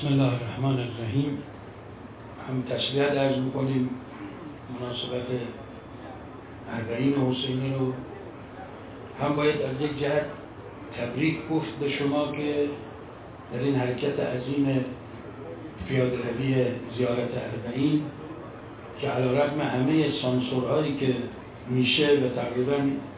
بسم الله الرحمن الرحیم. هم تسلیت عرض میکنیم مناسبت اربعین حسینی رو، هم باید از یک جهت تبریک گفت به شما که در این حرکت عظیم پیاده روی زیارت اربعین که علیرغم همه سانسورهایی که میشه و تقریبا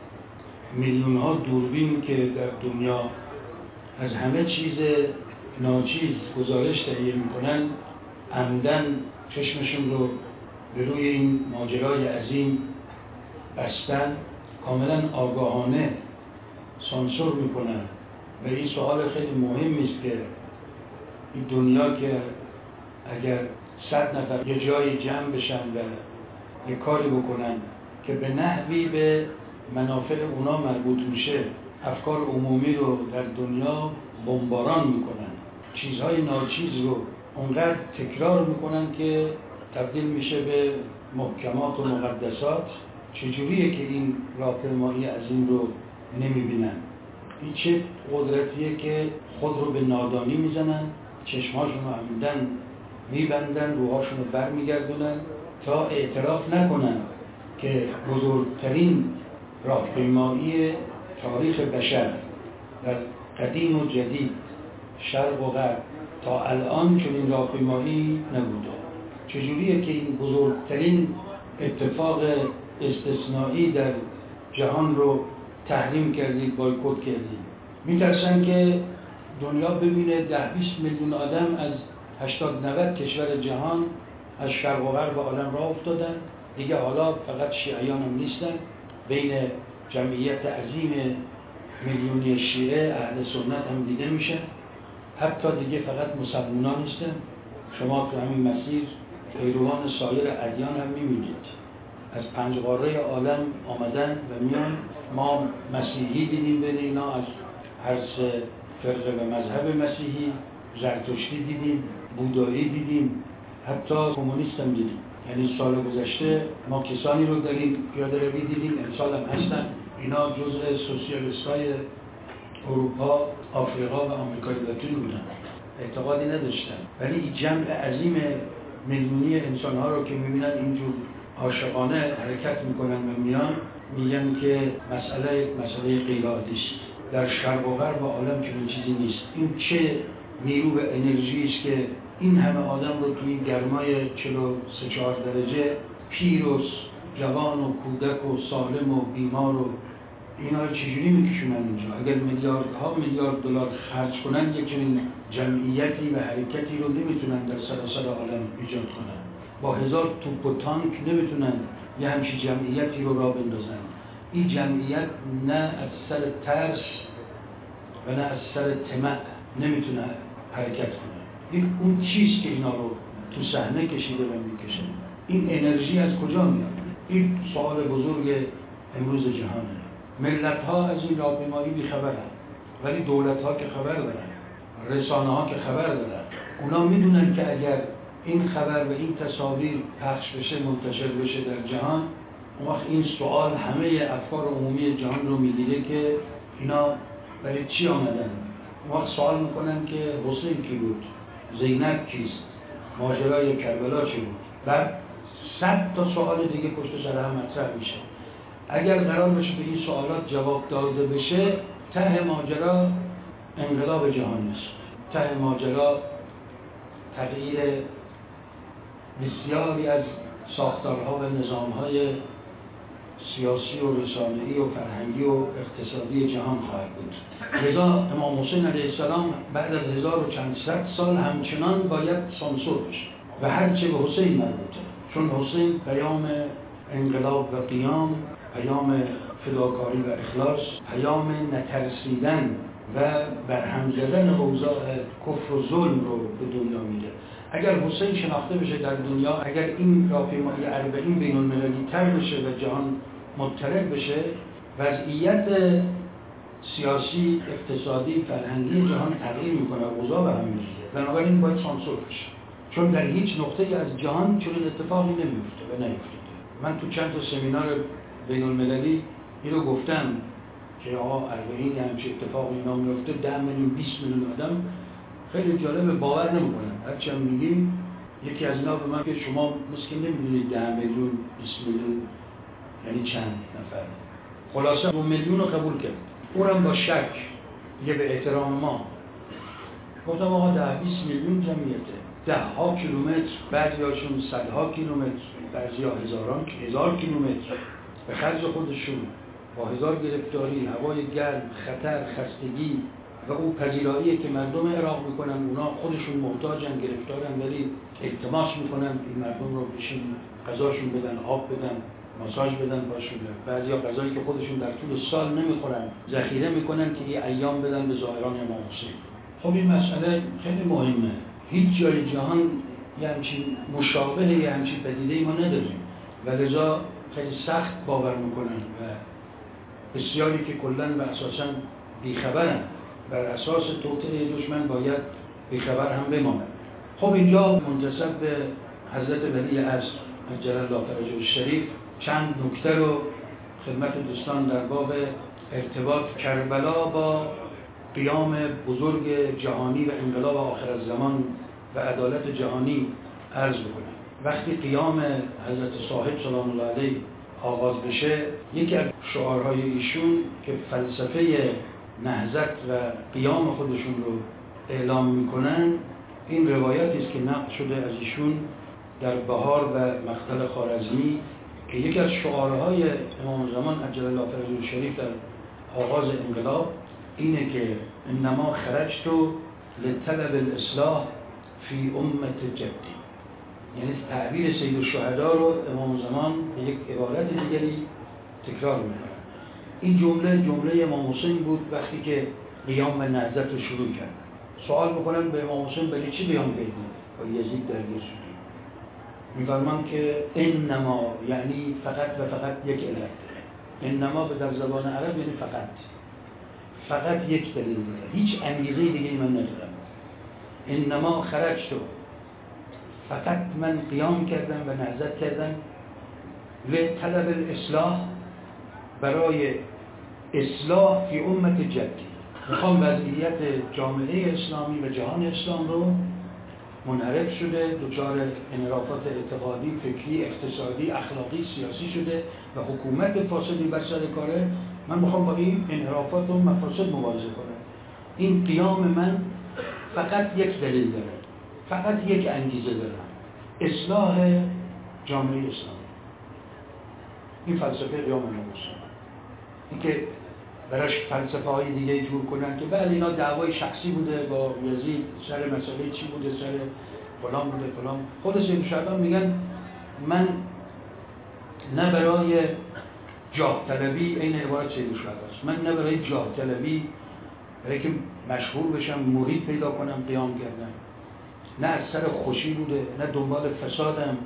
میلیون ها دوربین که در دنیا از همه چیز ناچیز گزارش تهیه میکنن، عمدن چشمشون رو به روی این ماجرای عظیم بستن، کاملا آگاهانه سانسور میکنن. و این سوال خیلی مهمی است که این دنیا که اگر 100 نفر یه جایی جمع بشن و یه کاری بکنن که به نحوی به منافع اونا مربوط میشه، افکار عمومی رو در دنیا بمباران میکنن، چیزهای ناچیز رو اونقدر تکرار میکنن که تبدیل میشه به محکمات و مقدسات. چجوریه که این راهپیمایی عظیم رو نمیبینن؟ این چه قدرتیه که خود رو به نادانی میزنن، چشمهاشون رو عمدن میبندن، روحاشون رو بر میگردونن تا اعتراف نکنن که بزرگترین راهپیمایی تاریخ بشر در قدیم و جدید، شرق و غرب، تا الان چنین راهپیمایی نبوده. چجوریه که این بزرگترین اتفاق استثنایی در جهان رو تحریم کردید، بایکوت کردید؟ میترسن که دنیا ببینه 10-20 میلیون آدم از 80-90 کشور جهان از شرق و غرب عالم راه افتادن، دیگه حالا فقط شیعیان هم نیستن، بین جمعیت عظیم میلیونی شیعه اهل سنت هم دیده میشه، حتی دیگه فقط مسلمانان نیستن. شما تو همین مسیر پیروان سایر ادیان هم میبینید، از 5 قاره عالم آمدن و میان. ما مسیحی دیدیم بین اینا، از هر 3 فرقه و مذهب مسیحی، زرتشتی دیدیم، بودایی دیدیم، حتی کمونیست هم دیدیم. یعنی سال گذشته ما کسانی رو در این پیاده روی دیدیم، امسال هم هستن، اینا جزء سوسیالیست‌های اروپا، آفریقا و آمریکای لاتین بودن، اعتقادی نداشتن. ولی این جمع عظیم میلیونی انسان‌ها رو که می‌بینن اینجور عاشقانه حرکت می‌کنن و میان، میگن که مسئله غیر عادی است. در شرق و غرب عالم چنین چیزی نیست. این چه نیرو و انرژی است که این همه آدم رو توی گرمای 43-4 درجه، پیر و جوان و کودک و سالم و بیمار و اینا رو چجوری میکشونن اینجا؟ اگر میلیاردها میلیارد دلار خرج کنن، یک چنین جمعیتی و حرکتی رو نمیتونن در سراسر عالم ایجاد کنن. با 1000 توپ و تانک نمیتونن یه همچین جمعیتی رو راه بندازن. این جمعیت نه از سر ترس و نه از سر طمع نمیتونه حرکت کنه. این اون چیز که اینا رو تو صحنه کشیده و میکشه. این انرژی از کجا میاد؟ این سوال بزرگ امروز جهانه. ملت‌ها از این راهپیمایی بی‌خبرن، ولی دولت‌ها که خبر دارن، رسانه‌ها که خبر دارن. اونا میدونن که اگر این خبر و این تصاویر پخش بشه، منتشر بشه در جهان، اون وقت این سوال همه افکار عمومی جهان رو میگیره که اینا برای چی آمدن. اون وقت سوال میکنن که حسین کی بود؟ زینب کیست؟ ماجرای کربلا چی بود؟ و 100 تا سوال دیگه پشت سر هم مطرح میشه. اگر قرار بشه به این سوالات جواب داده بشه، ته ماجرا انقلاب جهانی است. ته ماجرا تغییر بسیاری از ساختارها و نظامهای سیاسی و رسانه‌ای و فرهنگی و اقتصادی جهان خواهد بود. لذا امام حسین علیه السلام بعد از 1000 و چند صد سال همچنان باید سانسور بشه و هرچه به حسین مربوطه، چون حسین پیام انقلاب و قیام، پیام فداکاری و اخلاص، پیام نترسیدن و برهم زدن اوضاع کفر و ظلم رو به دنیا میده. اگر حسین شناخته بشه در دنیا، اگر این راهپیمایی اربعین بین المللی تر بشه و جهان مطلع بشه، وضعیت سیاسی، اقتصادی، فرهنگی جهان تغییر میکنه، اوضاع به هم میریزه. بنابراین باید سانسور بشه، چون در هیچ نقطه‌ای از جهان چنین اتفاقی نمیفته و نیفتاده. من تو چند تا سمینار بین المللی اینو گفتم که آقا اربعین همچین اتفاقی اینا میفته، 10 میلیون 20 میلیون آدم خیلی جالب، باور نمیکنن. هرچی هم میگیم یکی از اینا به من که شما مسکن نمیدونید 10 میلیون 20 میلیون یعنی چند نفر. خلاصه 2 میلیون رو قبول کرد، اونم با شک. یه به احترام ما گفتم آقا 10-20 میلیون جمعیته، 10 ها کیلومتر، بعضیاشون 100 ها کیلومتر، بعضیا هزار کیلومتر به خرج خودشون با 1000 گرفتاری، هوای گرم، خطر، خستگی و اون پذیراییه که مردم عراق میکنن. اونا خودشون محتاجن، گرفتارن، ولی التماس میکنن این مردم رو بشین غذاشون بدن، آب بدن، ماساژ بدن باشون. بعضیا غذایی که خودشون در طول سال نمیخورن ذخیره میکنن که این ایام بدن به زائران امام حسین. خب این مسئله خیلی مهمه. هیچ جای جهان یه همچین مشابه یه همچین پدیده‌ای ما نداریم و لذا خیلی سخت باور میکنن و بسیاری که کلاً و اساساً بیخبرن. بر اساس توطئه دشمن باید بیخبر هم بمانند. خب اینجا منتسب به حضرت ولی عصر عجل الله فرجه الشریف چند نکته رو خدمت دوستان در باب ارتباط کربلا با قیام بزرگ جهانی و انقلاب آخر الزمان و عدالت جهانی عرض بکنم. وقتی قیام حضرت صاحب سلام الله علیه آغاز بشه، یکی از شعارهای ایشون که فلسفه نهضت و قیام خودشون رو اعلام میکنن، این روایتی است که نقل شده از ایشون در بهار و مقتل خوارزمی که یکی از شعارهای امام زمان عجل الله فرجه الشریف در آغاز انقلاب اینه که انما خرجت لطلب الاصلاح فی امت جدی. یعنی تعبیر سید الشهدا رو امام زمان به یک عبارت دیگری تکرار میکنه. این جمله امام حسین بود وقتی که قیام و نهضت رو شروع کرد. سوال میکنن به امام حسین برای چی قیام کردی؟ با یزید درگیر شدی. میفرمان که انما یعنی فقط و فقط یک علت. انما به در زبان عرب یعنی فقط یک دلیل داره، هیچ انگیزه دیگه من ندارم. انما خرجت، فقط من قیام کردم و نهضت کردم لطلب الاصلاح، برای اصلاح فی امت جدی. میخوام وضعیت جامعه اسلامی و جهان اسلام رو منحرف شده، دچار انحرافات اعتقادی، فکری، اقتصادی، اخلاقی، سیاسی شده و حکومت فاسدی بر سر کاره. من میخوام با این انحرافات و مفاسد مبارزه کنم. این قیام من فقط یک دلیل داره، فقط یک انگیزه داره، اصلاح جامعه اسلامی. این فلسفه قیام امام حسین. این که براش فلسفه های دیگه جور کنن که بله اینا دعوای شخصی بوده با یزید، سر مسئله چی بوده، سر فلان بوده فلان. خود سید الشهدا میگن من نه برای جاه طلبی، این عبارت سید الشهداست، من نه برای جاه طلبی، برای که مشهور بشم، مرید پیدا کنم قیام کردم، نه از سر خوشی بوده، نه دنبال فسادم،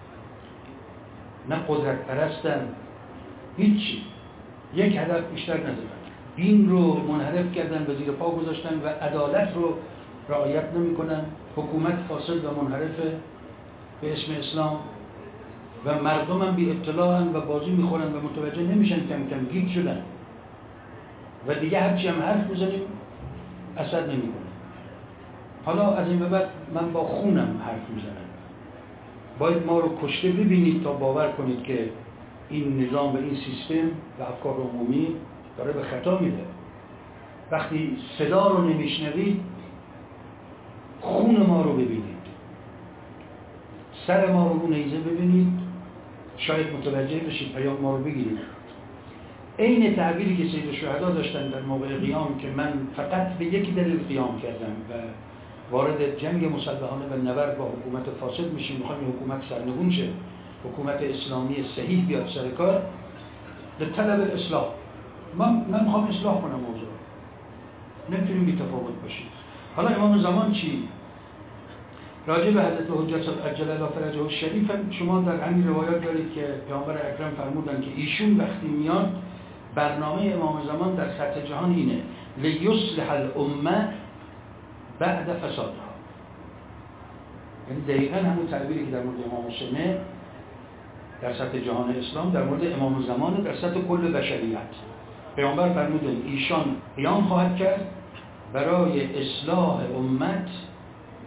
نه قدرت پرستم، هیچی. یک هدف بیشتر ندارن. دین رو منحرف کردن، به زیر پا گذاشتن و عدالت رو رعایت نمی کنن. حکومت فاسد و منحرفه به اسم اسلام و مردم هم بی اطلاعن و بازی میخورن و متوجه نمیشن، کم کم گیج شدن و دیگه هرچی هم حرف بزنیم اثر نمیکنه. حالا از این به بعد من با خونم حرف میزنم. باید ما رو کشته ببینید تا باور کنید که این نظام و این سیستم و افکار عمومی داره به خطا میره. وقتی صدا رو نمیشنوید، خون ما رو ببینید، سر ما رو نیزه ببینید، شاید متوجه بشید، پیام ما رو بگیرید. این تعبیری که سید الشهدا داشتن در موقع قیام که من فقط به یک دلیل قیام کردم و وارد جنگ مسلحانه و نبرد با حکومت فاسد میشیم، میخوایم حکومت سرنگون شه، حکومت اسلامی صحیح بیاد سر کار، به طلب الاصلاح. من میخوام اصلاح کنم موضوع، نمیتونیم بی تفاوت باشیم. حالا امام زمان چی؟ راجع به حضرت حجت عجل الله فرجه الشریف شما در همین روایات دارید که پیامبر اکرم فرمودن که ایشون وقتی میاد، برنامه امام زمان در سطح جهان اینه لیصلح الامه بعد فسادها. یعنی دقیقاً همون تعبیری که در مورد امام حسینه در سطح جهان اسلام، در مورد امام زمان در سطح کل بشریت. پیامبر فرمودن ایشان قیام خواهد کرد برای اصلاح امت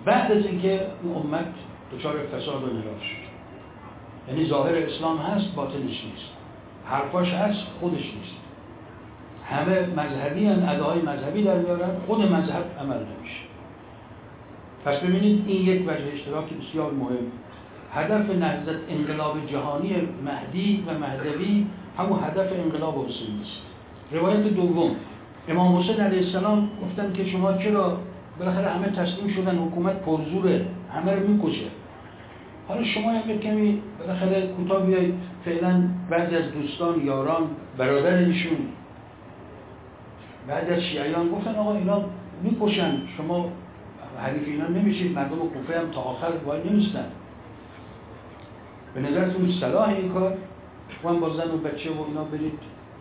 بعد از اینکه اون امت دچار فساد و انحراف شد. یعنی ظاهر اسلام هست، باطنش نیست، حرفاش هست، خودش نیست. همه مذهبی هستند، ادعای مذهبی در میارن، خود مذهب عمل نمیشه. پس ببینید این یک وجه اشتراک بسیار مهم. هدف نهضت انقلاب جهانی مهدی و مهدوی همون هدف انقلاب حسینی است. روایت دوم، امام حسین علیه السلام گفتن که شما چرا بالاخره همه تسلیم شدن، حکومت پرزوره، همه رو میکشه، حالا شما هم یک کمی بالاخره کوتاه بیایید، فعلا بعضی از دوستان، یاران، برادر ایشون، بعضی از شیعیان گفتن آقا اینا میکشن، شما حریف اینا نمیشید، مردم کوفه هم تا آخر وای نمیستن، به نظرتون صلاح این کار؟ شما با زن و بچه و اینا برید.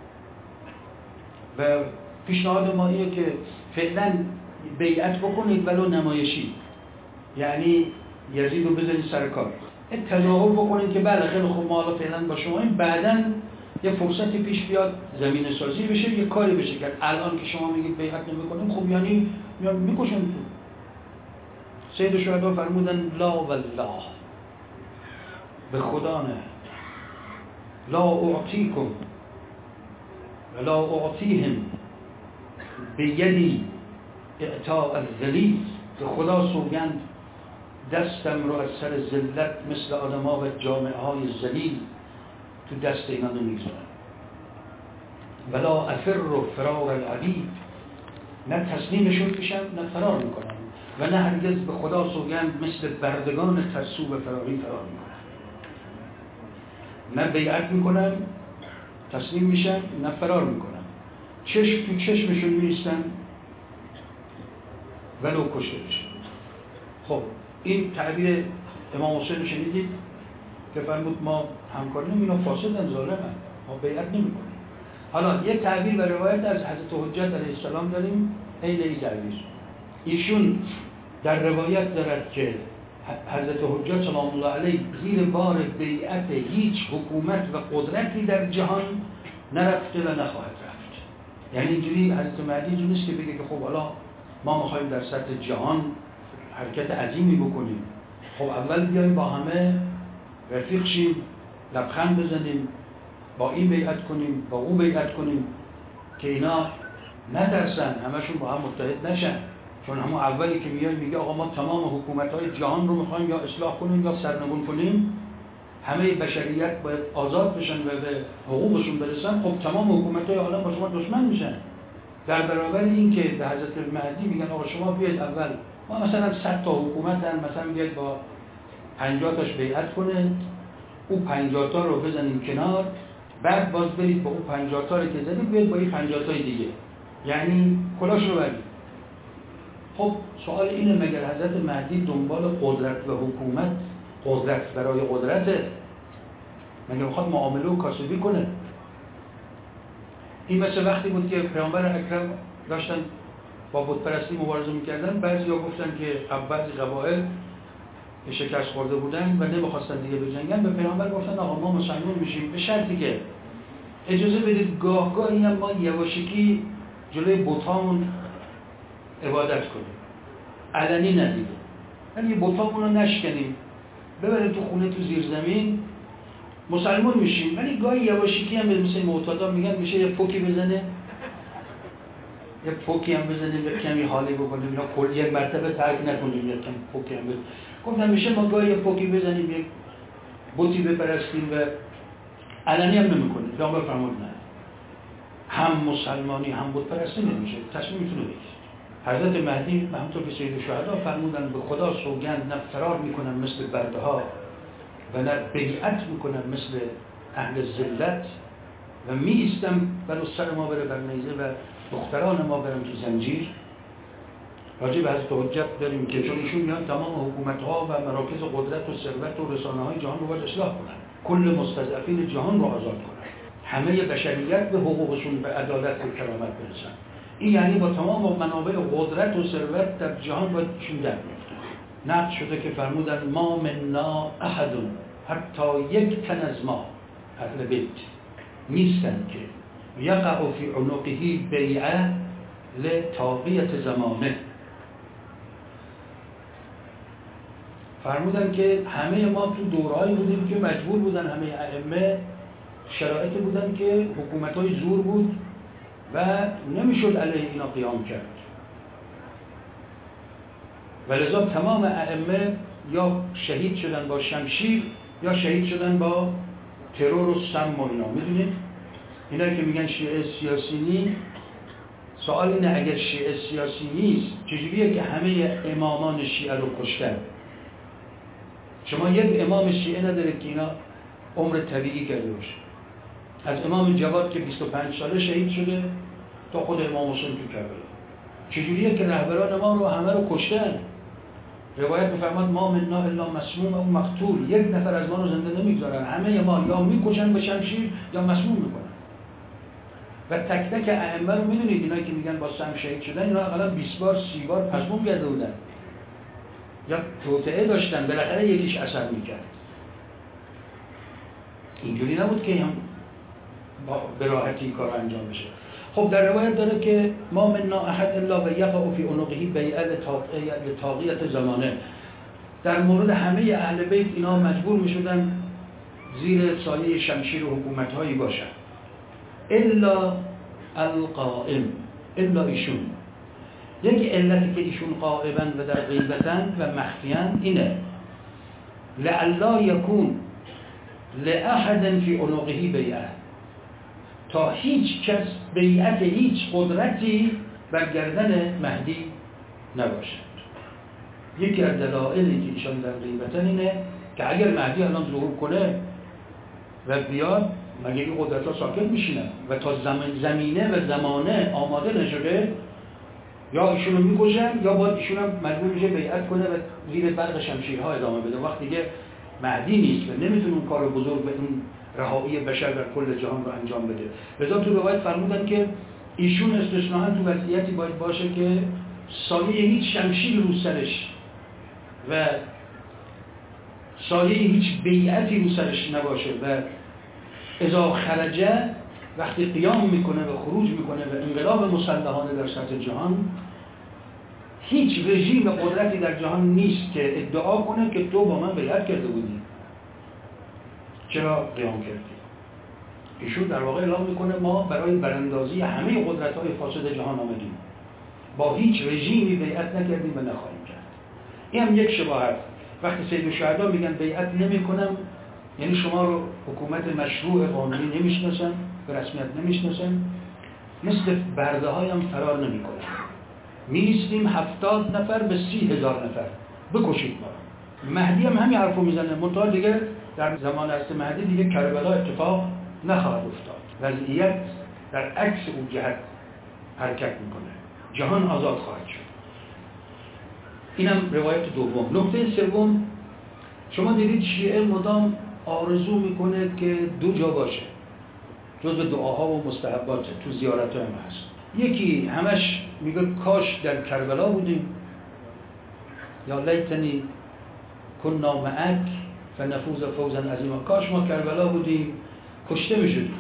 و پیشنهاد ما اینه که فعلا بیعت بکنید ولو نمایشی، یعنی یزید رو بزنید سر کار، تظاهر بکنید که بله خیلی خوب ما حالا فعلا با شما این، بعداً یه فرصتی پیش بیاد زمین سازی بشه، یه کاری بشه کرد. الان که شما میگید بیعت نمی‌کنیم، خب یعنی میکشن تو. سید الشهدا فرمودن لا والله، به خدا نه، لا اعطیکم ولا اعطیهم بیدی اعطاء الذلیل، به خدا سوگند دستم رو از سر ذلت مثل آدم‌ها و جامعه های ذلیل تو دست اینا نمیگذارم. ولا افر و فرار العبید، نه تسلیمشون میشم نه فرار میکنم، و نه هرگز به خدا سوگند مثل بردگان ترسو و فراری فرار میکنم. نه بیعت میکنم تسلیم میشم، نه فرار میکنم، چشم تو چشمشون میریستم ولو کشته بشم. خب این تعبیر امام حسین شنیدید که فرمود ما همکار نمی‌کنیم، فاسدن، ظالمن، ما بیعت نمی‌کنیم. حالا یک تعبیر و روایت از حضرت حجت علیه السلام داریم، این تعبیر ایشون در روایت دارد که حضرت حجت سلام الله علیه زیر بار بیعت هیچ حکومت و قدرتی در جهان نرفته و نخواهد رفت. یعنی اینجوری حضرت مهدی اینجوری نیست که بگه که خب حالا ما می‌خوایم در سطح جهان حرکت عظیمی بکنیم، خب اول بیاییم با همه رفیق شیم، لبخند بزنیم، با این بیعت کنیم، با اون بیعت کنیم، که اینا نترسن، همشون با هم متحد نشن. چون همون اولی که میاد میگه آقا ما تمام حکومت‌های جهان رو میخوایم یا اصلاح کنیم یا سرنگون کنیم، همه بشریت باید آزاد بشن و به حقوقشون برسن، خب تمام حکومت‌های عالم با شما دشمن میشن. در برابر این که به حضرت مهدی میگن آقا شما بیاید اول، ما مثلا 100 تا حکومت هم مثلا بیاید با 50 تاش بیعت کنه، او 50 تا رو بزنیم کنار، بعد باز برید با اون 50 تا رو که زدید بیاید با این 50 تای دیگه، یعنی کلاش رو برید. خب سوال اینه مگر حضرت مهدی دنبال قدرت و حکومت، قدرت برای قدرته؟ مگر میخواد معامله و کاسبی کنه؟ این مثل وقتی بود که پیامبر اکرم داشتن با بت پرستی مبارزه میکردن، بعضیا گفتن که بعضی قبایل شکست خورده بودن و نمیخواستن دیگه بجنگن، به پیامبر گفتن آقا ما مسلمان میشیم به شرطی که اجازه بدید گاهگاهی هم ما یواشکی جلوی بتامون عبادت کنیم، علنی ندیده، یعنی بتامون رو نشکنیم، ببریم تو خونه تو زیر زمین، مسلمان میشیم، ولی گاهی یواشکی هم مثل معتادا میگن میشه یه پوکی بزنه، یه پوکی هم بزنیم، یه کمی حالی بکنیم، اینا کلی یک مرتبه ترک نکنیم، یه کمی پوکی هم بزنیم. گفتم میشه ما گاهی یه پوکی بزنیم، یک بوتی بپرستیم و علنی هم نمیکنیم. پیامبر فرمود نه، هم مسلمانی هم بت پرستی نمیشه، تصمیم میتونه بگیره. حضرت مهدی همونطور که سید الشهدا فرمودن به خدا سوگند نه فرار میکنم مثل برده ها و نه بیعت میکنم مثل اهل ذلت و می ایستم برای سر ما بره بر نیزه و دختران ما برن تو زنجیر. راجع به حضرت حجت داریم که چون ایشون میان تمام حکومت‌ها و مراکز قدرت و ثروت و رسانه‌های جهان رو باید اصلاح کنن، کل مستضعفین جهان رو آزاد کنن، همه بشریت به حقوقشون به عدالت و کرامت برسن. این یعنی با تمام منابع قدرت و ثروت در جهان باید ایشون در بیفتن. نقل شده که فرمودن ما منا احد، حتی یک تن از ما اهل بیت نیستن که یقع فی عنقه بیعه لتاقیت زمانه، فرمودن که همه ما تو دورهایی بودیم که مجبور بودن همه ائمه، شرایطی بودن که حکومت‌های زور بود و نمیشد علیه اینا قیام کرد و لذا تمام ائمه یا شهید شدن با شمشیر یا شهید شدن با ترور و سم و اینا. میدونید اینا که میگن شیعه سیاسی نیست، سوال اینه اگر شیعه سیاسی نیست چجوریه که همه امامان شیعه رو کشتن؟ شما یک امام شیعه نداره که اینا عمر طبیعی کرده باشه. از امام جواد که 25 ساله شهید شده تا خود امام حسین تو کربلا. چجوریه که رهبران ما رو همه رو کشتن؟ روایت می‌فرماد ما منا الا مسموم او مقتول، یک نفر از ما رو زنده نمیگذارن، همه ما یا میکشن به شمشیر یا مسموم میکنن. و تک تک ائمه رو میدونید اینایی که میگن با سم شهید شدن، اینا حداقل 20 بار 30 بار مسموم کرده بودن یا توطئه داشتن، بالاخره یکیش اثر میکرد. اینجوری نبود که هم به راحتی کار انجام بشه. خب در روایت داره که ما منا احد الا و یقع فی عنقه بیعه لطاغیت زمانه. در مورد همه اهل بیت اینا مجبور میشدن زیر سایه شمشیر و حکومت‌هایی باشن الا القائم، الا ایشون. یک علتی که ایشون قائبن و در غیبتن و مخفیان اینه لعلا یکون لأحد فی عنقه بیعه، تا هیچ کس بیعت هیچ قدرتی بر گردن مهدی نباشد. یکی از دلایلی که ایشان در غیبتن اینه که اگر مهدی الان ظهور کنه و بیاد، مگه این قدرت ها ساکت میشینن و تا زمینه و زمانه آماده نشده یا ایشون رو میکشن یا باید ایشون هم مجبور میشه بیعت کنه و زیر برق شمشیرها ادامه بده. وقتی که مهدی نیست و نمیتونه اون کار بزرگ و اون رهایی بشر در کل جهان رو انجام بده. لذا تو روایت فرمودن که ایشون استثناءً تو وضعیتی باید باشه که سایه هیچ شمشیر رو سرش و سایه هیچ بیعتی رو سرش نباشه و اذا خرجه، وقتی قیام میکنه و خروج میکنه و انقلاب مسلحانه در سطح جهان، هیچ رژیم و قدرتی در جهان نیست که ادعا کنه که تو با من بیعت کرده بودی، چرا قیام کردی؟ ایشون در واقع اعلام میکنه ما برای براندازی همه قدرت‌های فاسد جهان آمدیم، با هیچ رژیمی بیعت نکردیم و نخواهیم کرد. این هم یک شباهت. وقتی سید الشهدا میگن بیعت نمیکنم، یعنی شما رو حکومت مشروع قانونی نمیشناسن، به رسمیت نمیشناسن، مثل برده هایم فرار نمیکنن. می‌ایستیم 70 نفر به 30,000 نفر، بکشید ما. مهدی هم همین حرفو میزنه، منتها دیگه در زمان است مهدی دیگه کربلا اتفاق نخواهد افتاد. وضعیت در عکس اون جهت حرکت میکنه، جهان آزاد خواهد شد. اینم روایت دوم. نکته سوم، شما دیدید شیعه مدام آرزو میکنه که دو جا باشه، جزو دعاها و مستحبات تو زیارت هم هست. یکی همش میگه کاش در کربلا بودیم، یا لیتنی کنا معک فنفوز فوزا عظیما، کاش ما کربلا بودیم کشته میشدیم،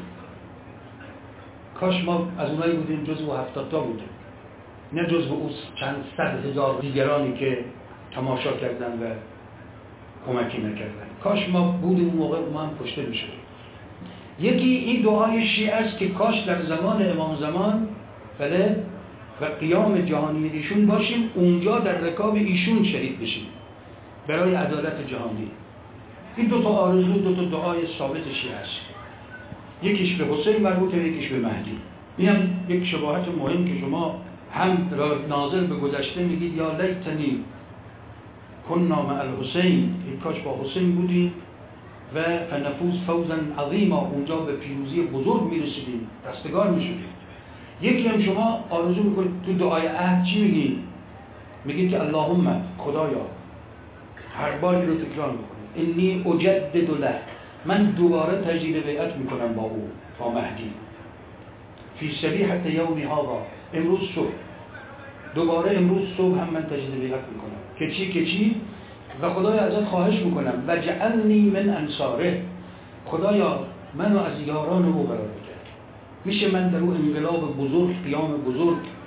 کاش ما از اونایی بودیم جزو 70 تا بودیم، نه جزو اون چند صد هزار دیگرانی که تماشا کردن و کمکی نکردن. کاش ما بودیم اون موقع ما هم کشته میشدیم. یکی این دعای شیعه است که کاش در زمان امام زمان بله و قیام جهانی ایشون باشیم، اونجا در رکاب ایشون شهید بشیم برای عدالت جهانی. این دو تا آرزو، دو تا دعای ثابت شیعه است. یکیش به حسین مربوطه، یکیش به مهدی. این هم یک شباهت مهم که شما هم ناظر به گذشته میگید یا لیتنی کنا مع الحسین، کاش با حسین بودیم و فنفوز فوزا عظیما، اونجا به پیروزی بزرگ میرسیدیم، رستگار میشدیم. یکی هم شما آرزو میکنید تو دعای عهد چی میگید؟ میگید که اللهم خدایا، هر باری رو تکرار میکنید، انی اجدد له، من دوباره تجدید بیعت میکنم با او، با مهدی، فی صبیحة یوم هذا، امروز صبح، دوباره امروز صبح هم من تجدید بیعت میکنم که چی و خدایا ازت خواهش میکنم و جعلنی من انصاره، خدایا منو از یاران او قرار بده. میشه من در اون انقلاب بزرگ، قیام بزرگ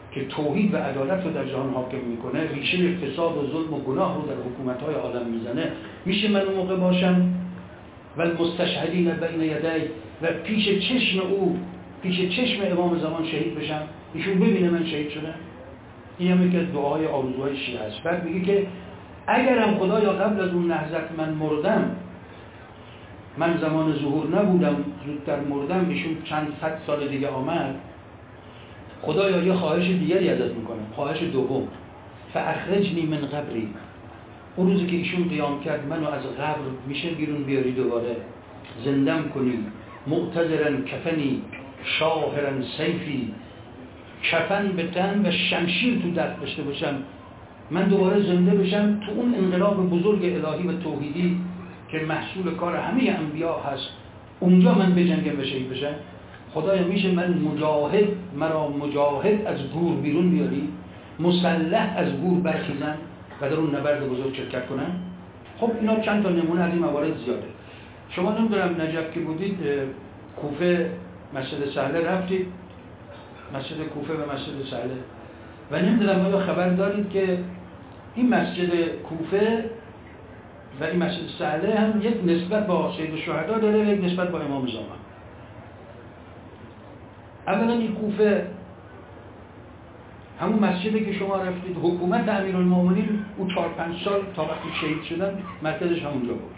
که توحید و عدالت رو در جهان حاکم میکنه، ریشه فساد و ظلم و گناه رو در حکومت‌های عالم میزنه، میشه من اون موقع باشم و المستشهدین بین یدی و پیش چشم او، پیش چشم امام زمان شهید بشم، ایشون ببینه من شهید شدم؟ این هم که دعای آرزوهای شیعه است. بعد میگه که اگرم خدایا قبل از اون نهضت من مردم، من زمان ظهور نبودم، زودتر مردم، ایشون چند صد سال دیگه آمد، خدایا یه خواهش دیگری ازت میکنم، خواهش دوم، فاخرجنی من قبری، اون روزی که ایشون قیام کرد منو از قبر میشه بیرون بیاری دوباره، زندم کنی، معتذرا کفنی شاهرا سیفی، کفن به تن و شمشیر تو دست داشته باشم، من دوباره زنده بشم تو اون انقلاب بزرگ الهی و توحیدی که محصول کار همه انبیا هست، اونجا من بجنگم و شهید بشم. خدایا میشه من مجاهد، مرا مجاهد از گور بیرون بیاری، مسلح از گور برخیزم و در اون نبرد بزرگ شرکت کنم. خب اینا چند تا نمونه از این موارد زیاده. شما نمیدونم نجف که بودید کوفه مسجد سهله رفتید، مسجد کوفه و مسجد سهله، و نمیدونم آیا خبر دارید که این مسجد کوفه و این مسجد سهله هم یک نسبت با سید الشهدا داره و یک نسبت با امام زمان. اولا این کوفه همون مسجدی که شما رفتید، حکومت امیرالمومنین اون 4-5 سال تا وقتی شهید شدن مرکزش همونجا بود.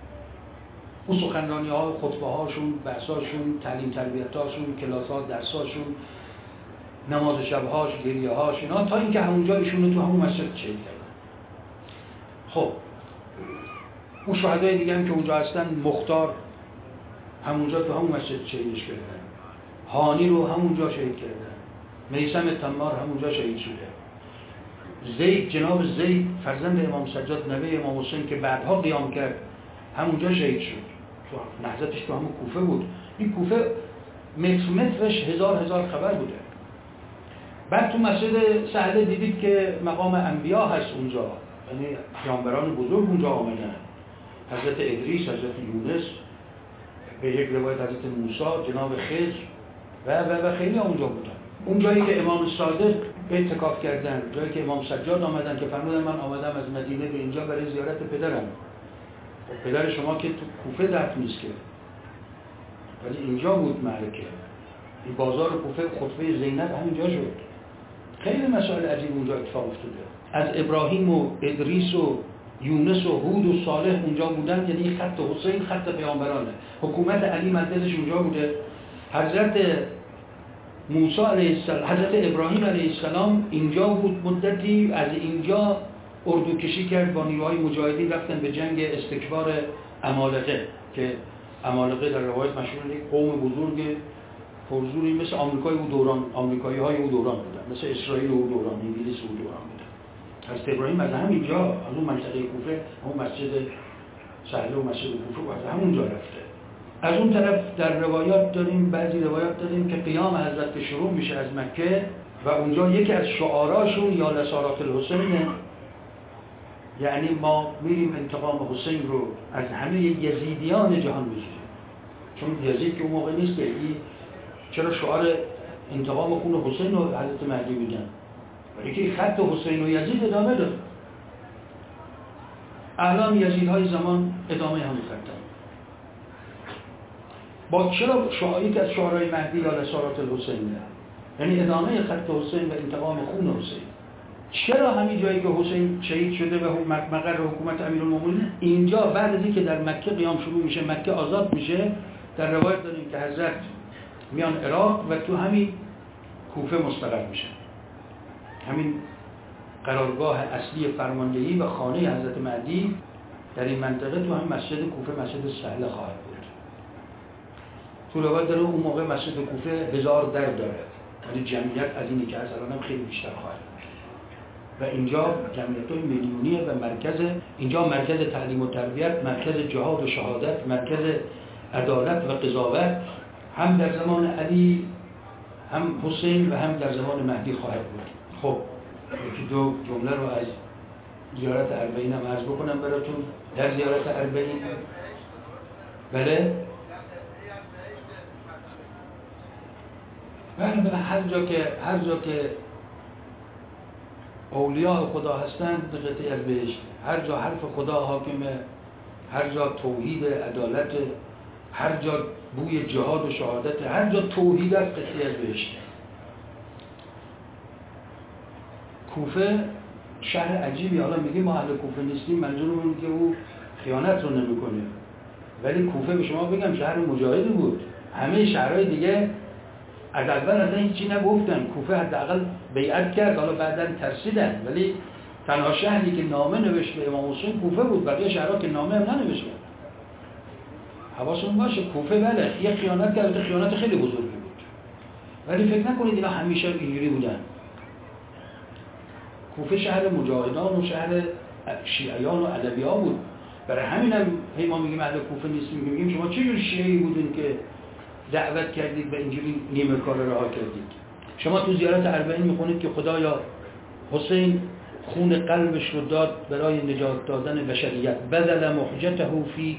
اون سخنرانی ها، خطبه هاشون، بحثاشون، تعلیم تربیتاشون، کلاس ها، درساشون، نماز شبهاش، گریه هاش، اینا تا اینکه همونجا ایشون رو تو همون مسجد شهید کردن. خب اون شهدای دیگه هم که اونجا هستن، مختار همونجا تو همون مسجد شهیدش کردن، هانی رو همونجا شهید کردن، میثم تمار همونجا شهید شده، زید، جناب زید فرزند امام سجاد نوه امام حسین که بعدها قیام کرد همونجا شهید شد، تو نهضتش تو همون کوفه بود. این کوفه مترش هزار خبر بوده. بعد تو مسجد سهله دیدید که مقام انبیا هست اونجا، یعنی پیامبران بزرگ اونجا آمدن، حضرت ادریس، حضرت یونس، به یک روایت حضرت موسی، جناب خضر و خیلی اونجا بودن. اون جایی که امام صادق اعتکاف کردن، جایی که امام سجاد آمدن که فرمودن من آمدم از مدینه به اینجا برای زیارت پدرم. خب پدر شما که تو کوفه دفن نیست که، ولی اینجا بود معرکه. این بازار کوفه، خطبه زینب همینجا شد. خیلی مسائل عجیب اونجا اتفاق افتاده. از ابراهیم و ادریس و یونس و هود و صالح اونجا بودن، یعنی خط حسین خط پیامبرانه. حکومت علی مرکزش اونجا بوده. حضرت موسی علیه السلام، حضرت ابراهیم علیه السلام اینجا بود مدتی، از اینجا اردو کشی کرد با نیروهای مجاهدین، رفتن به جنگ استکبار عمالقه که عمالقه در روایت مشهور یک قوم بزرگ پرزوری مثل آمریکای او دوران، آمریکایی‌های او دوران بودن، مثل اسرائیل او دوران، انگلیس او دوران بودن. حضرت ابراهیم از همینجا، از اون منطقه کوفه، اون مسجد سهله و مسجد کوفه از همونجا رفته. از اون طرف در روایات داریم، بعضی روایات داریم که قیام حضرت شروع میشه از مکه و اونجا یکی از شعاراشون یا لسارات الحسینه، یعنی ما میریم انتقام حسین رو از همه یزیدیان جهان بگیریم. چون یزید که اون موقع نیست که چرا شعار انتقام خون حسین رو حضرت مهدی میگن، ولی که خط حسین و یزید ادامه داره. الان یزیدهای زمان ادامه همین خط با چرا شعاری که از شعارهای مهدی یا لسارات الحسین، یعنی ادامه خط حسین و انتقام خون حسین. چرا همین جایی که حسین شهید شده و مقر حکومت امیرالمومنین اینجا بعد از اینکه در مکه قیام شروع میشه، مکه آزاد میشه، در روایت داریم که حضرت میان عراق و تو همین کوفه مستقر میشن. همین قرارگاه اصلی فرماندهی و خانه حضرت مهدی در این منطقه تو همین مسجد کوفه، مسجد سهله خواهد بود. تو روایت داره اون موقع مسجد کوفه 1000 در داره، ولی جمعیت از اینی که از الان هم خیلی بیشتر خواهد بود. و اینجا جمعیت‌های میلیونیه و اینجا مرکز تعلیم و تربیت، مرکز جهاد و شهادت، مرکز عدالت و قضاوت، هم در زمان علی، هم حسین و هم در زمان مهدی خواهد بود. خب یکی دو جمله رو از زیارت اربعین هم عرض بکنم براتون. در زیارت اربعین بله هر جا که اولیاء خدا هستند به قطعی از بهشت. هر جا حرف خدا حاکمه، هر جا توحید عدالت، هر جا بوی جهاد و شهادت، هر جا توحید است قطعی از بهشت. کوفه شهر عجیبی، حالا میگیم ما اهل کوفه نیستیم، منظورمون که او خیانت رو نمیکنه، ولی کوفه به شما بگم شهر مجاهدی بود. همه شهرهای دیگه از اول اصلا هیچی نگفتن، کوفه حداقل بیعت کرد، حالا بعداً ترسیدن، ولی تنها شهری که نامه نوشت به امام حسین کوفه بود، بقیه شهرها که نامه هم ننوشتن. حواستون باشه کوفه بله یه خیانت کرد، خیانت خیلی بزرگی بود، ولی فکر نکنید اینا همیشه اینجوری بودن. کوفه شهر مجاهدان و شهر شیعیان و علوی‌ها بود. برای همینم ما میگیم اهل کوفه نیستیم، میگیم شما چه جور شیعی بودین که دعوت کردید و اینجوری نیمه کار رها کردید. شما تو زیارت اربعین میخونید که خدایا حسین خون قلبش رو داد برای نجات دادن بشریت، بذل محجته فیک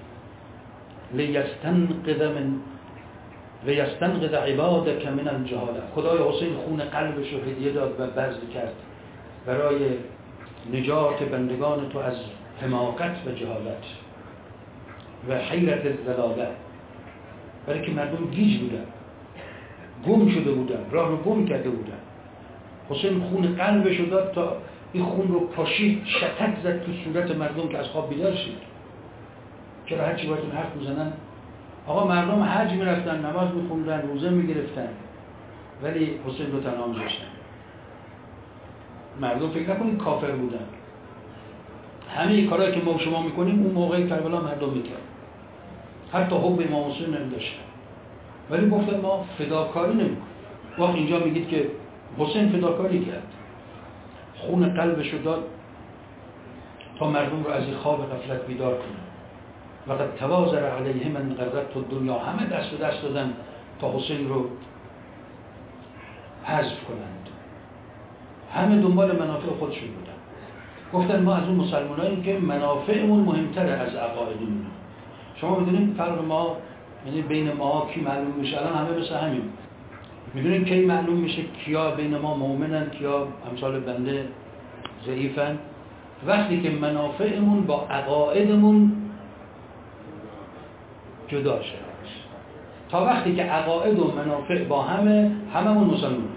لیستنقذ عبادک من الجهاله. خدای حسین خون قلبش رو هدیه داد و بذل کرد برای نجات بندگان تو از حماقت و جهالت و حیرت الضلاله، برای که مردم گیج بودن، گم شده بودن، راه رو گم کرده بودن. حسین خون قلبش رو داد تا این خون رو پاشید، شتک زد تو صورت مردم که از خواب بیدار شید. چرا هرچی باید حرف میزنن؟ آقا مردم حج میرفتن، نماز میخوندن، روزه میگرفتن، ولی حسین رو تنها میذاشتن. مردم فکر نکنید کافر بودن. همه کارهایی که ما شما میکنیم اون موقع کربلا مردم میکرد، حتی حب امام حسین نمیداشتن، ولی گفتن ما فداکاری نمیکنیم. وقت اینجا میگید که حسین فداکاری کرد، خون قلبش رو داد تا مردم رو از این خواب غفلت بیدار کنه. وقد توازر علیه من غرته الدنیا، همه دست به دست دادن تا حسین رو حذف کنند، همه دنبال منافع خودشون بودن. گفتن ما از اون مسلماناییم که منافعمون مهمتره از عقایدمون. شما میدونید فرق ما یعنی بین ما کی معلوم میشه؟ الان همه مثل همین. میدونید کی معلوم میشه کیا بین ما مؤمنن، کیا امثال بنده ضعیفن؟ وقتی که منافعمون با عقایدمون جدا شد. تا وقتی که عقاید و منافع با هممون مسلمون.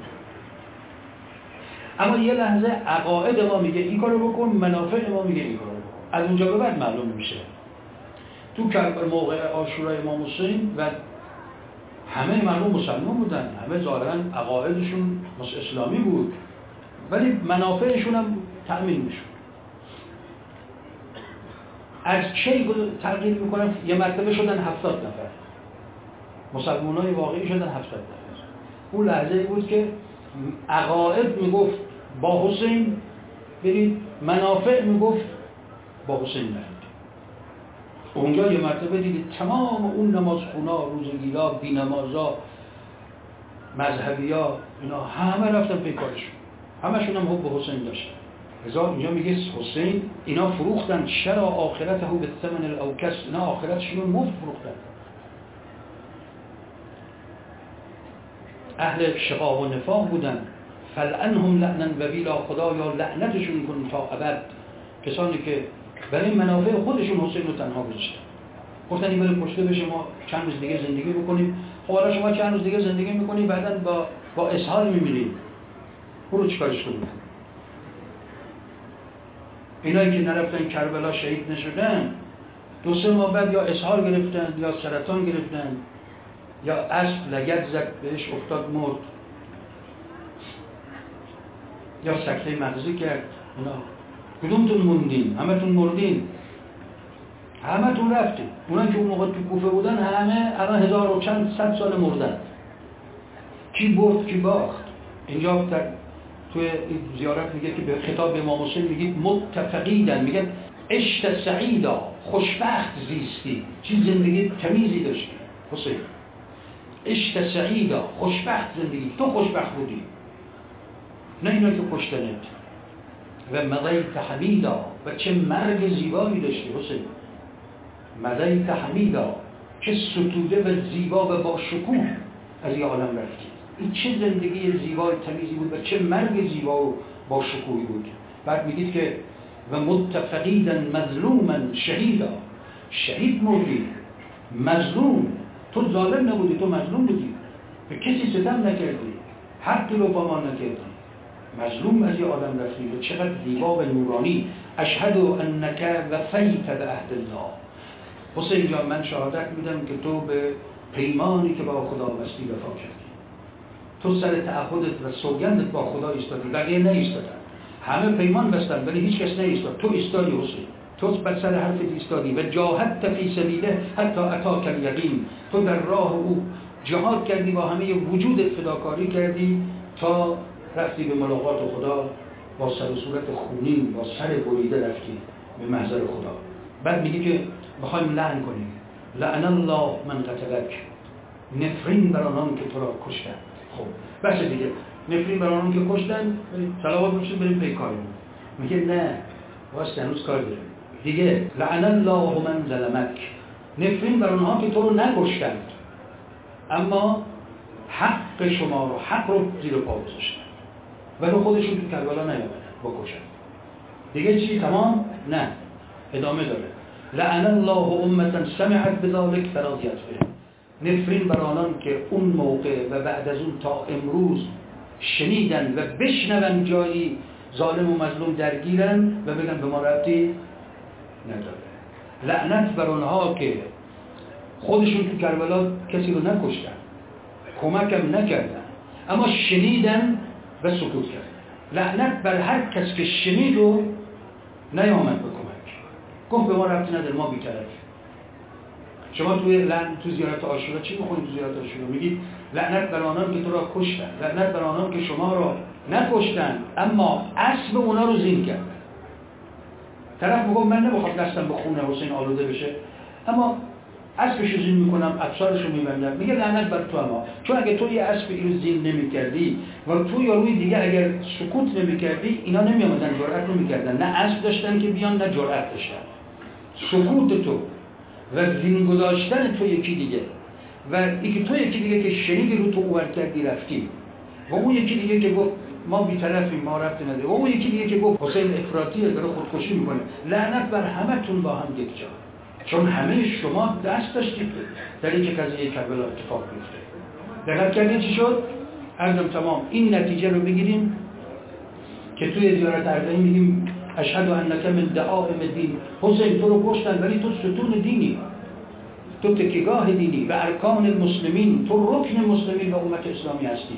اما یه لحظه عقاید ما میگه این کارو بکن، منافع ما میگه این کارو بکن. از اونجا به بعد معلوم میشه. تو کربلا موقع عاشورای امام حسین و همه مردم مسلمان بودن، همه ظاهرا عقایدشون اسلامی بود، ولی منافعشون هم تأمین میشد. از چه تغییر میکنن؟ یه مرتبه شدن 70 نفر مسلمانای واقعی شدن 70 نفر. اون لحظه بود که عقاید میگفت با حسین برید، منافع میگفت با حسین برید. اونجا یه مرتبه دیدید تمام اون نمازخونا، روزگیرا، بی‌نمازا، مذهبی‌ها اینا همه رفتن پی کارشون، همشون هم حب به حسین داشتن. لذا اینجا میگه حسین اینا فروختن شرا آخرته به ثمن الاوکس، اینا آخرتشون رو مفت فروختن. اهل شقاق و نفاق بودن. فلعنهم لعنا وبیلا، خدایا لعنتشون کن تا ابد. کسانی که برای منافع خودشون حسین رو تنها گذاشتن، گفتن این برای کشته بشه، ما چند روز دیگه زندگی بکنیم. خب حالا شما چند روز دیگه زندگی میکنید، بعداً با اسهال میمیرید، برو چیکارش کنید؟ اینایی که نرفتن کربلا شهید نشدن، 2-3 ماه بعد یا اسهال گرفتن یا سرطان گرفتن یا اسب لگد زد بهش افتاد مرد یا سکته مغزی کرد. اینا کدومتون موندین؟ همتون مردین، همتون رفتین. اونایی که اون موقع تو کوفه بودن همه الان 1000 و چند صد سال مردن. کی برد کی باخت؟ اینجا توی زیارت میگه که به خطاب امام حسین میگه متفقیدن، میگن عشت سعیدا، خوشبخت زیستی، چی زندگی تمیزی داشتی حسین. عشت سعیدا، خوشبخت زندگی، تو خوشبخت بودی، نه اینا که کشتنت. و مضیت حمیدا، و چه مرگ زیبایی داشتی حسین. مضیت حمیدا، چه ستوده و زیبا و با شکوه از این عالم رفتی. این چه زندگی زیبای تمیزی بود و چه مرگ زیبا و با شکوهی بود. بعد میگید که و متفقیدا مظلوما شهیدا، شهید مردی، مظلوم، تو ظالم نبودی، تو مظلوم بودی، به کسی ستم نکردی، حقی رو پامان نکردی، مظلوم از یه آدم رفتی. و چقدر زیبا و نورانی. اشهد انک وفیت به عهد الله. حسین جان من شهادت میدم که تو به پیمانی که با خدا بستی وفا کردی. تو سر تعهدت و سوگندت با خدا ایستادی، بقیه نایستادن. همه پیمان بستن ولی هیچ کس نایستاد، تو ایستادی حسین. تو بر سر حرفت ایستادی و جاهدت فی سبیله حتی اتاک الیقین. تو در راه او جهاد کردی، با همه وجودت فداکاری کردی تا رفتی به ملاقات خدا، با سر و صورت خونین، با سر بریده رفتی به محضر خدا. بعد میگه که میخوایم لعن کنیم، لعن الله من قتلک، نفرین بر آنان که تو را کشتن. خب بس دیگه، نفرین بر آنان که کشتن، صلوات باشیم بریم پی کارمون. میگه نه واسه هنوز کار داریم دیگه. لعن الله من ظلمک، نفرین بر آنها که تو رو نکشتند اما حق شما رو، حق رو زیر پا گذاشتن ولی خودشون تو کربلا نیامدن بکشن. دیگه چی؟ تمام؟ نه، ادامه داره. لعن الله امة سمعت بذلک فرضیت به، نفرین بر آنان که اون موقع و بعد از اون تا امروز شنیدن و بشنون جایی ظالم و مظلوم درگیرن و بگن به ما ربطی نداره. لعنت بر آنها که خودشون تو کربلا کسی رو نکشتن، کمکم نکردن، اما شنیدن و سکوت کردن. لعنت بر هر کس که شنید و نیامد به کمک، گفت به ما ربطی نداره، ما بی‌طرف. شما تو زیارت عاشورا چی می‌خونید؟ تو زیارت عاشورا میگید لعنت بر آنان که تو را کشتن، لعنت بر آنان که شما را نکشتن اما اسب اونا رو زین کردن. طرف میگه من نمیخوام دستم به خون حسین آلوده بشه اما اسبش رو زین میکنم، افسارش رو میبندم. میگه لعنت بر تو، اما چون اگه تو یه اسب رو زین نمیکردی و تو یا روی دیگه اگر سکوت نمیکردی، اینا نمیامدن جرأت نمیکردن، نه اسب داشتن که بیان نه جرأت داشتن. سکوت تو و زین گذاشتن تو یکی دیگه و اینکه تو یکی دیگه که شنیدی رو تو اوور کردی رفتی و اون یکی دیگه که گفت ما بی‌طرفیم، ما ربطی نداره، و اون یکی دیگه که گفت حسین افراطیه داره خودکشی میکنه. لعنت بر همتون با هم یک جا، چون همه شما دست داشتید در اینکه قضیه کربلا اتفاق بیفته. دقت کردین چی شد؟ عرضم تمام. این نتیجه رو بگیریم که توی زیارت اربعین میگیم اشهد انک من دعائم دین. حسین تو رو کشتن ولی تو ستون دینی، تو تکیهگاه دینی و ارکان المسلمین، تو رکن مسلمین و امت اسلامی هستی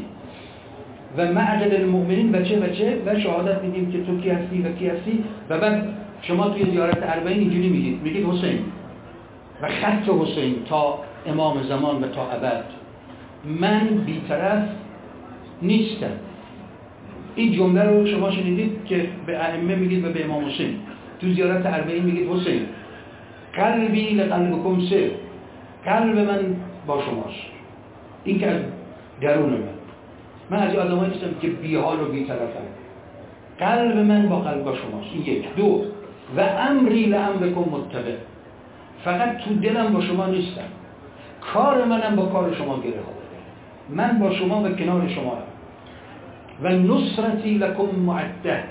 و معدل المؤمنین و چه و شهادت میدیم که تو کی هستی و کی هستی. و بعد شما توی زیارت اربعین اینجوری میگید حسین و خط حسین تا امام زمان و تا ابد، من بی‌طرف نیستم. این جمله رو شما شنیدید که به ائمه میگید و به امام حسین. تو زیارت اربعین میگید حسین قلبی لقلبکم سر، قلب من با شماست. این که از درون من از آدمایی نیستم که بی‌حال و بی‌طرفم، قلب من با قلب شماست. این یک. دو، و امری لامرکم متبع، فقط تو دلم با شما نیستم، کار منم با کار شما گره خورده، من با شما و کنار شما هم. و نصرتی لکم معده،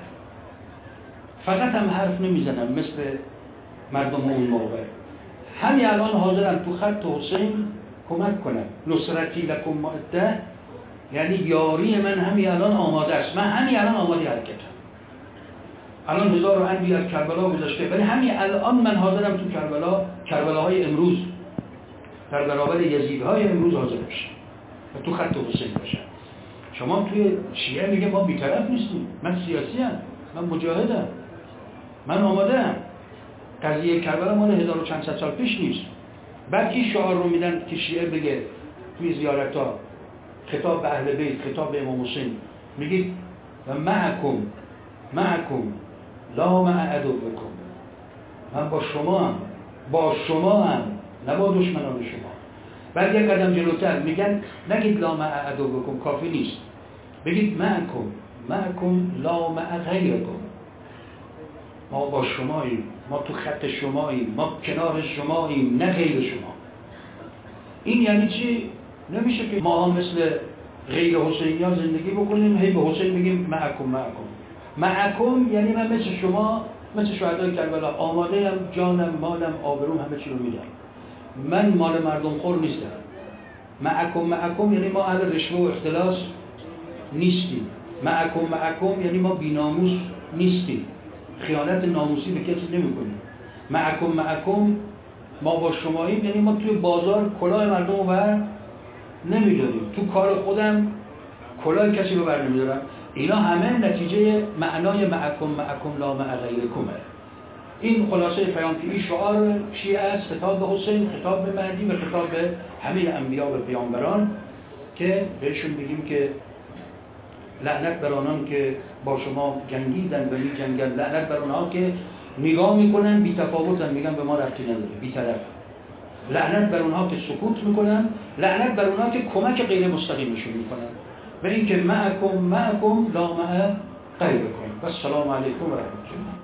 فقط هم حرف نمیزنم مثل مردم اون موقع، همین الان حاضرم تو خط حسین کمک کنم. نصرتی لکم معده یعنی یاری من همین الان آماده است، من همین الان آماده حرکتم. الان 1000 انبیا از کربلا گذشته ولی همین الان من حاضرم تو کربلاهای امروز در برابر یزیدهای امروز حاضر بشم و تو خط حسین باشم. شما توی شیعه میگه ما بی‌طرف نیستیم، من سیاسی ام، من مجاهدم، من آماده ام. قضیه کربلا مال 1000 و چند صد سال پیش نیست. بعد این شعار رو میدن که شیعه بگه توی زیارت‌ها، خطاب به اهل بیت، خطاب به امام حسین، میگید و معکم لا مع عدوکم، من با شما هم نه با دشمنان شما. بعد یک قدم جلوتر میگن نگید لا مع عدوکم، کافی نیست، بگید معکم لا مع غیرکم، ما با شماییم، ما تو خط شماییم، ما کنار شماییم، نه غیر شما. این یعنی چی؟ نمیشه که ما مثل غیر حسینی ها زندگی بکنیم، هی به حسین بگیم معکم یعنی من مثل شما، مثل شهدای کربلا آماده ام، جانم، مالم، آبروم، همه چی رو میدم. من مال مردم خور نیستم. معکم یعنی ما اهل رشوه و اختلاس نیستیم. معکم یعنی ما بی‌ناموس نیستیم. خیانت ناموسی به کسی نمی‌کنیم. معکم ما با شماییم، یعنی ما توی بازار کلاه مردم رو بر نمیداریم، تو کار خودم کلاه کسی رو بر نمیدارم. اینا همه نتیجه معنای معکم لا مع غیرکمه. این خلاصه پیام که این شعار شیعه است، خطاب به حسین، خطاب به مهدی و خطاب به همه انبیا و پیامبران، که بهشون بگیم که لعنت بر آنان که با شما جنگیدن و می‌جنگن، لعنت بر آنها که نگاه میکنن بی تفاوتن، میگن به ما ربطی نداره، بی طرف. لعنت بر اونها که سکوت میکنن، لعنت بر اونها که کمک غیر مستقیمشون میکنن. و این که معکم لا مع غیرکم. و السلام علیکم و رحمت الله.